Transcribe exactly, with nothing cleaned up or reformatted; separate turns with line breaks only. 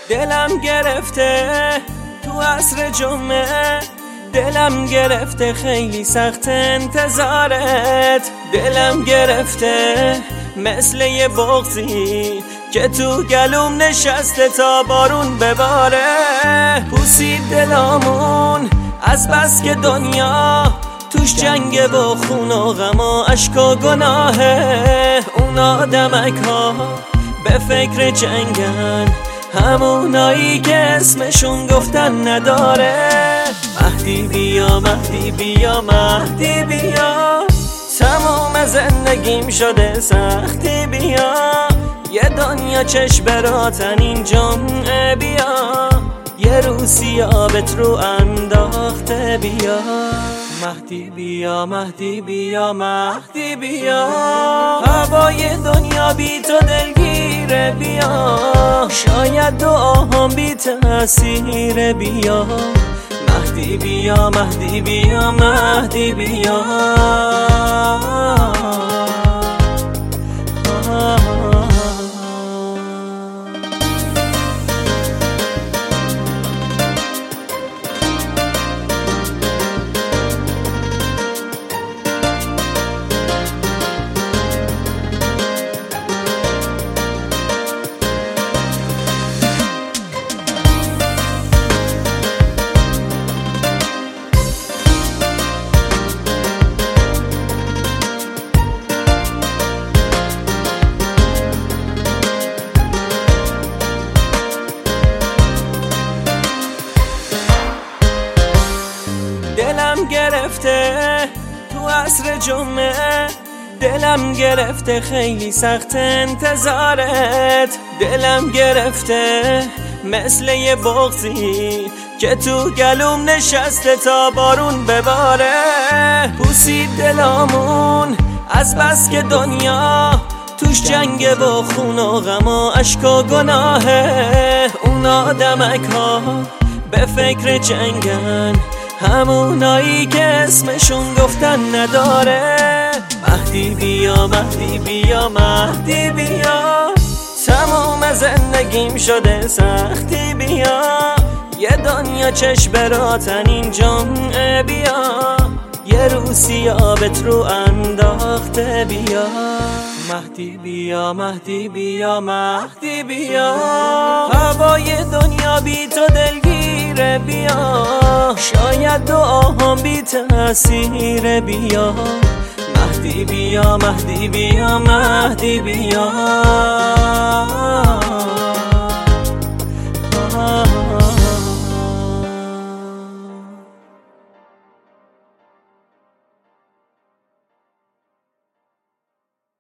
دلم گرفته تو عصر جمعه، دلم گرفته خیلی سخت انتظارت. دلم گرفته مثل یه بغضی که تو گلوم نشسته تا بارون بباره. پوسید دلامون از بس که دنیا توش جنگه و خون و غم و عشق و گناهه. اون آدمک ها به فکر جنگن، همونایی که اسمشون گفتن نداره. مهدی بیا مهدی بیا مهدی بیا، تمام زندگیم شده سختی بیا. یه دنیا چشم براتن این جمعه بیا، یه روسی آبت رو انداخته بیا. مهدی بیا مهدی بیا مهدی بیا، هوای دنیا بی تو دلگیره بیا. شاید دعاهم بی تأثیر بیا. مهدی بیا مهدی بیا مهدی بیا. دلم گرفته تو عصر جمعه، دلم گرفته خیلی سخت انتظارت. دلم گرفته مثل یه بغضی که تو گلوم نشسته تا بارون بباره. پوسید دلامون از بس که دنیا توش جنگه و خون و غم و عشق و گناهه. اون آدمک ها به فکر جنگن، همونایی که اسمشون گفتن نداره. مهدی بیا مهدی بیا مهدی بیا، تمام زندگیم شده سختی بیا. یه دنیا چشم براتن این جمعه بیا، یه روسی آبت رو انداخته بیا. مهدی بیا مهدی بیا مهدی بیا، هوای دنیا بی تو دلگیره بیا. شاید دعاهم بی تأثیر بیا. مهدی بیا مهدی بیا مهدی بیا.